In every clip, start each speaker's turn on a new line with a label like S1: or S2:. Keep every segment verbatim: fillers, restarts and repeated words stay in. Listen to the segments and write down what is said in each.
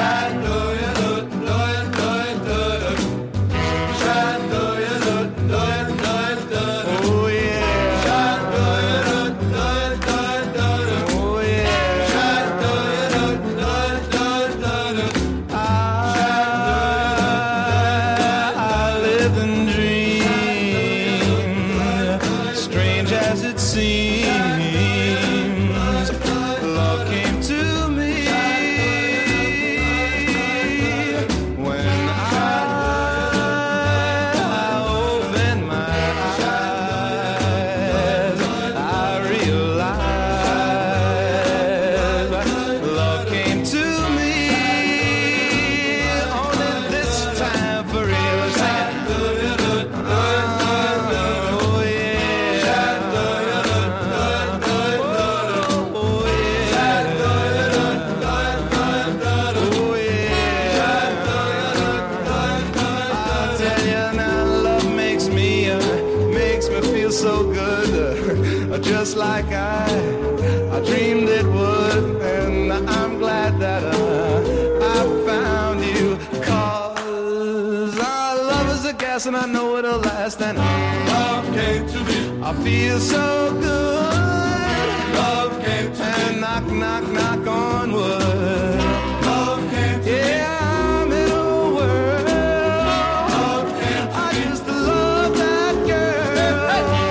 S1: Just like I, I dreamed it would, and I'm glad that uh, I found you. Cause our love is a gas and I know it'll last, and love came to me. I feel so good. Love came to and me. And knock, knock, knock on wood. Love came to yeah, me. Yeah, I'm in a world. Love came to I me. Used to love that girl. Hey, hey.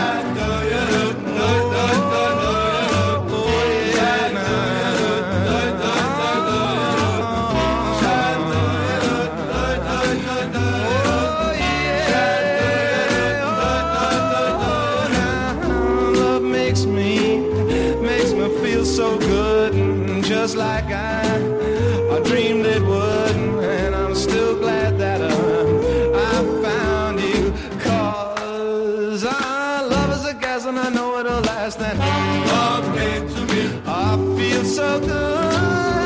S1: So good, and just like I, I dreamed it would, and I'm still glad that uh, I found you. Cause our love is a gas and I know it'll last, and love came to me. I feel so good.